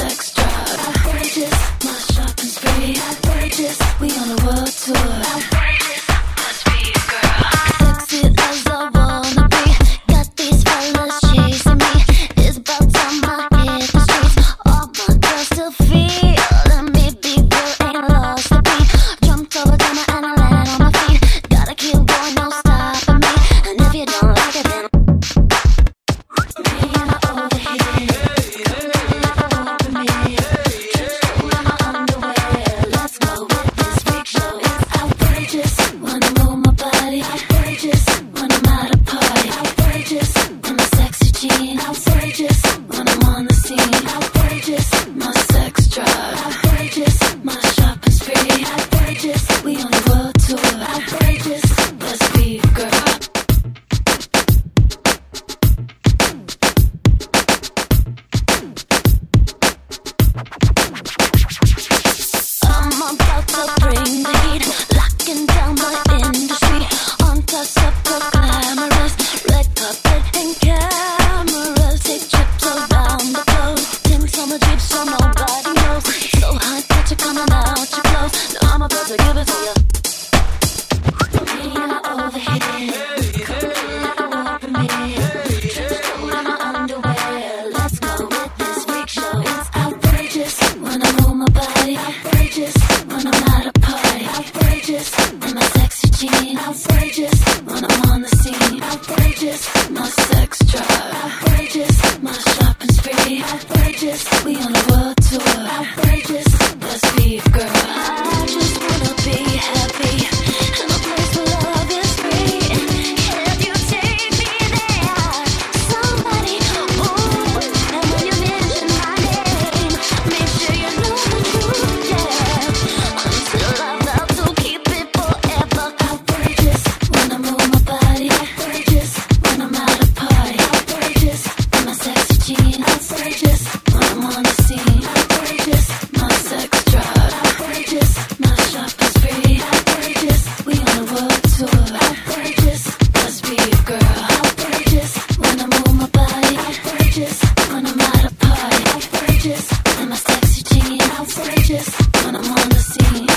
sex drive. Outrageous, my shopping spree. Outrageous, we on a world tour. Outrageous, must be a girl. Sexy as I wanna be. Got these fellas chasing me. It's about time I hit the streets. All my girls still feeling me. Big girl ain't lost the beat. Jumped over camera and I landed on my feet. Gotta keep going, no stopping me. And if you don't like it, then outrageous when I'm on the scene.